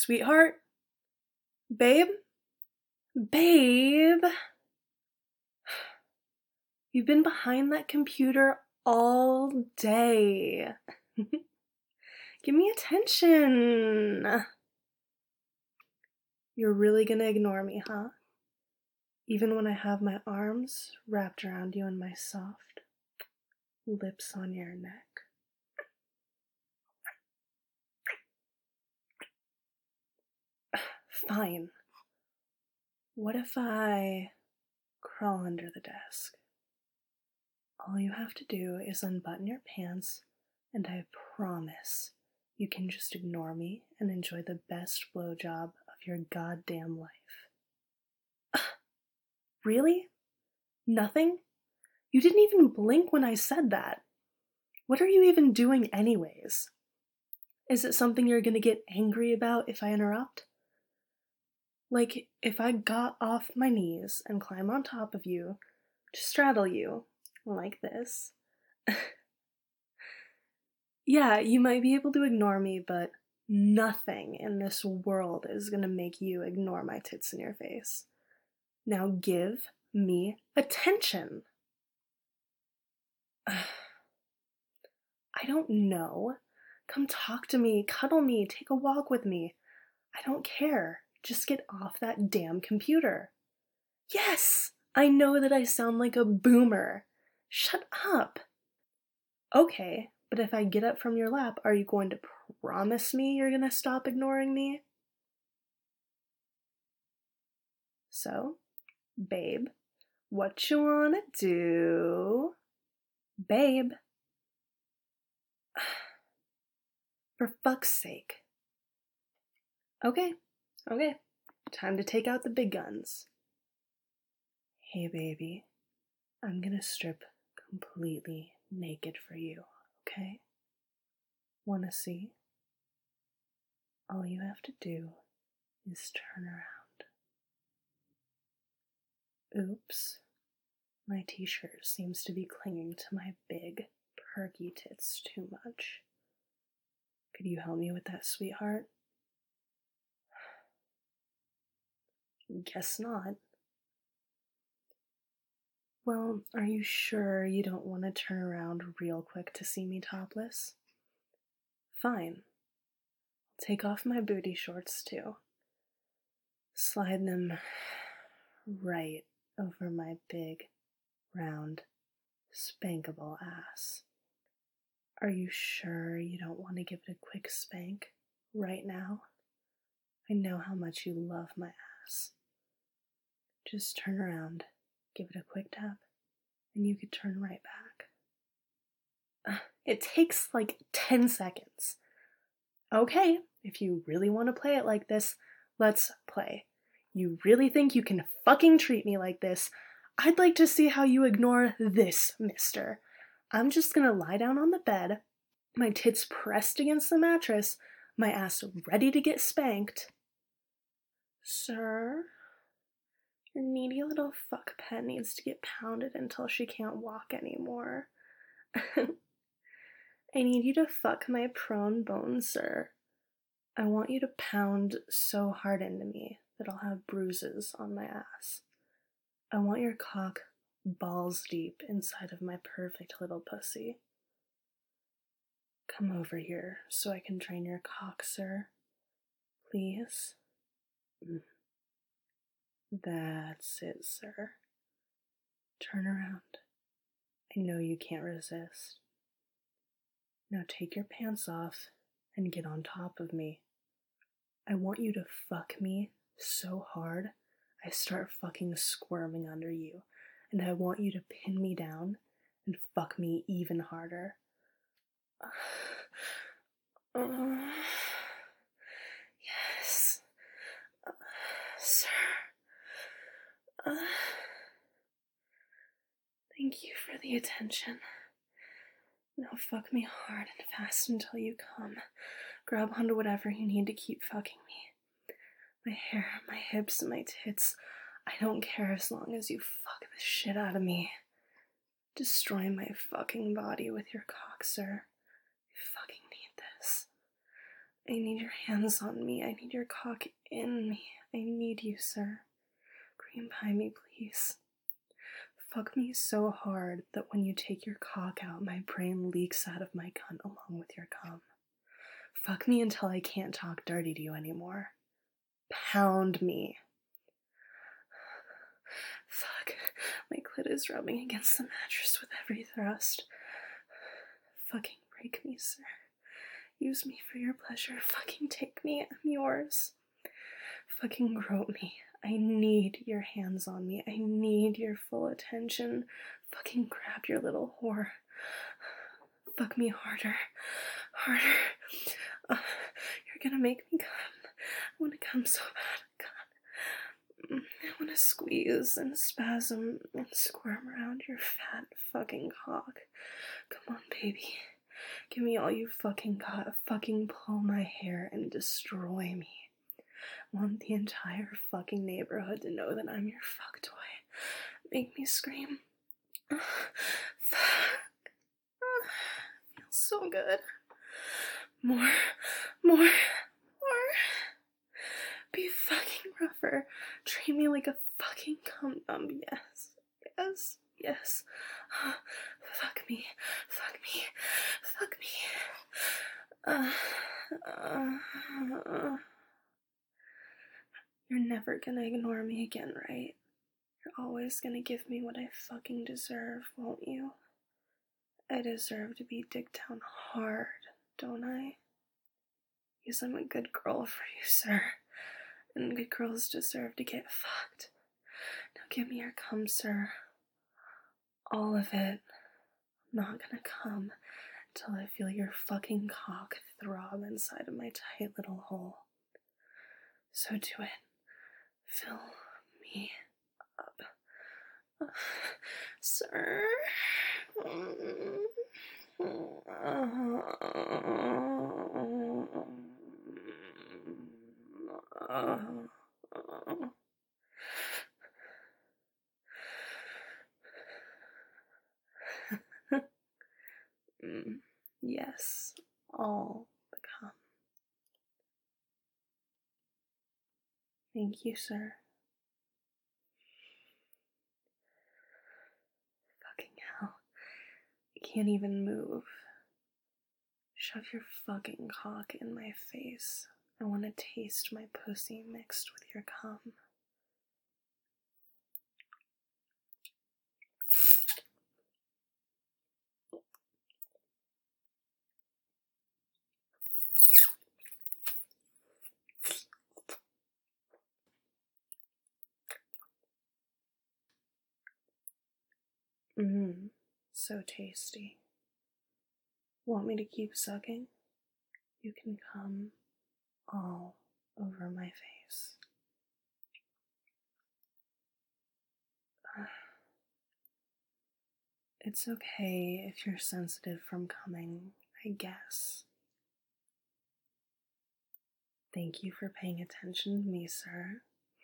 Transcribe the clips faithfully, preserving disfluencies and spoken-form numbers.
Sweetheart? Babe? Babe? You've been behind that computer all day. Give me attention. You're really gonna ignore me, huh? Even when I have my arms wrapped around you and my soft lips on your neck. Fine. What if I crawl under the desk? All you have to do is unbutton your pants, and I promise you can just ignore me and enjoy the best blowjob of your goddamn life. Really? Nothing? You didn't even blink when I said that. What are you even doing anyways? Is it something you're gonna get angry about if I interrupt? Like, if I got off my knees and climb on top of you to straddle you, like this. Yeah, you might be able to ignore me, but nothing in this world is gonna make you ignore my tits in your face. Now give me attention. I don't know. Come talk to me, cuddle me, take a walk with me. I don't care. Just get off that damn computer. Yes! I know that I sound like a boomer. Shut up. Okay, but if I get up from your lap, are you going to promise me you're gonna stop ignoring me? So, babe, what you wanna do? Babe. For fuck's sake. Okay, okay. Time to take out the big guns. Hey, baby. I'm gonna strip completely naked for you, okay? Wanna see? All you have to do is turn around. Oops. My t-shirt seems to be clinging to my big, perky tits too much. Could you help me with that, sweetheart? Guess not. Well, are you sure you don't want to turn around real quick to see me topless? Fine. I'll take off my booty shorts too. Slide them right over my big, round, spankable ass. Are you sure you don't want to give it a quick spank right now? I know how much you love my ass. Just turn around, give it a quick tap, and you could turn right back. It takes like ten seconds. Okay, if you really want to play it like this, let's play. You really think you can fucking treat me like this? I'd like to see how you ignore this, mister. I'm just gonna lie down on the bed, my tits pressed against the mattress, my ass ready to get spanked. Sir, your needy little fuck pet needs to get pounded until she can't walk anymore. I need you to fuck my prone bones, sir. I want you to pound so hard into me that I'll have bruises on my ass. I want your cock balls deep inside of my perfect little pussy. Come over here so I can train your cock, sir. Please? That's it, sir. Turn around. I know you can't resist. Now take your pants off and get on top of me. I want you to fuck me so hard I start fucking squirming under you, and I want you to pin me down and fuck me even harder. Uh, uh, yes. Uh, sir. Uh, thank you for the attention. Now fuck me hard and fast until you come. Grab onto whatever you need to keep fucking me. My hair, my hips, and my tits. I don't care as long as you fuck the shit out of me. Destroy my fucking body with your cock, sir. I fucking need this. I need your hands on me. I need your cock in me. I need you, sir. Cream pie me, please. Fuck me so hard that when you take your cock out, my brain leaks out of my cunt along with your cum. Fuck me until I can't talk dirty to you anymore. Pound me. Fuck. My clit is rubbing against the mattress with every thrust. Fucking break me, sir. Use me for your pleasure. Fucking take me. I'm yours. Fucking grope me. I need your hands on me. I need your full attention. Fucking grab your little whore. Fuck me harder. Harder. Uh, you're gonna make me come. I wanna come so bad. God. I wanna squeeze and spasm and squirm around your fat fucking cock. Come on, baby. Give me all you fucking got. Fucking pull my hair and destroy me. I want the entire fucking neighborhood to know that I'm your fuck toy. Make me scream. Uh, fuck. Uh, feels so good. More. More. More. Be fucking rougher. Treat me like a fucking cum dump. Yes. Yes. Yes. Uh, fuck me. Fuck me. Fuck me. Uh, uh, uh. You're never gonna ignore me again, right? You're always gonna give me what I fucking deserve, won't you? I deserve to be dicked down hard, don't I? Because I'm a good girl for you, sir. And good girls deserve to get fucked. Now give me your cum, sir. All of it. I'm not gonna come until I feel your fucking cock throb inside of my tight little hole. So do it. Fill me up. Uh, sir. mm, yes, all the cum. Thank you, sir. Fucking hell. I can't even move. Shove your fucking cock in my face. I want to taste my pussy mixed with your cum. Mmm, so tasty. Want me to keep sucking? You can come all over my face. It's okay if you're sensitive from coming, I guess. Thank you for paying attention to me, sir.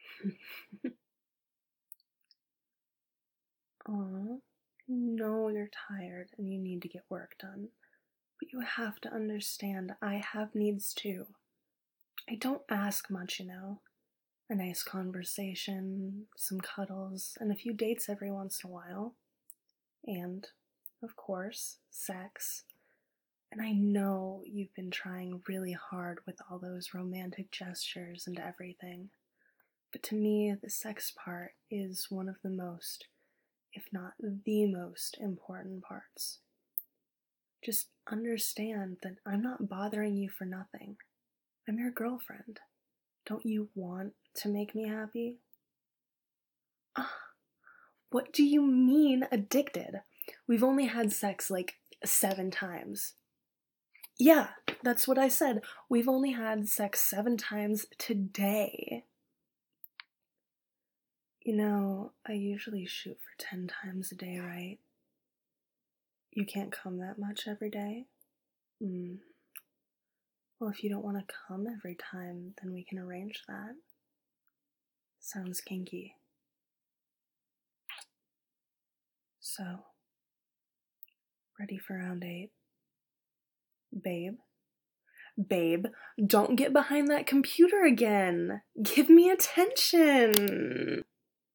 Aw, I know you're tired and you need to get work done, but you have to understand I have needs too. I don't ask much, you know. A nice conversation, some cuddles, and a few dates every once in a while. And, of course, sex. And I know you've been trying really hard with all those romantic gestures and everything. But to me, the sex part is one of the most, if not the most important parts. Just understand that I'm not bothering you for nothing. I'm your girlfriend. Don't you want to make me happy? Ah, what do you mean addicted? We've only had sex like seven times. Yeah, that's what I said. We've only had sex seven times today. You know, I usually shoot for ten times a day, right? You can't come that much every day? Hmm. Well, if you don't want to come every time, then we can arrange that. Sounds kinky. So, ready for round eight? Babe? Babe, don't get behind that computer again. Give me attention.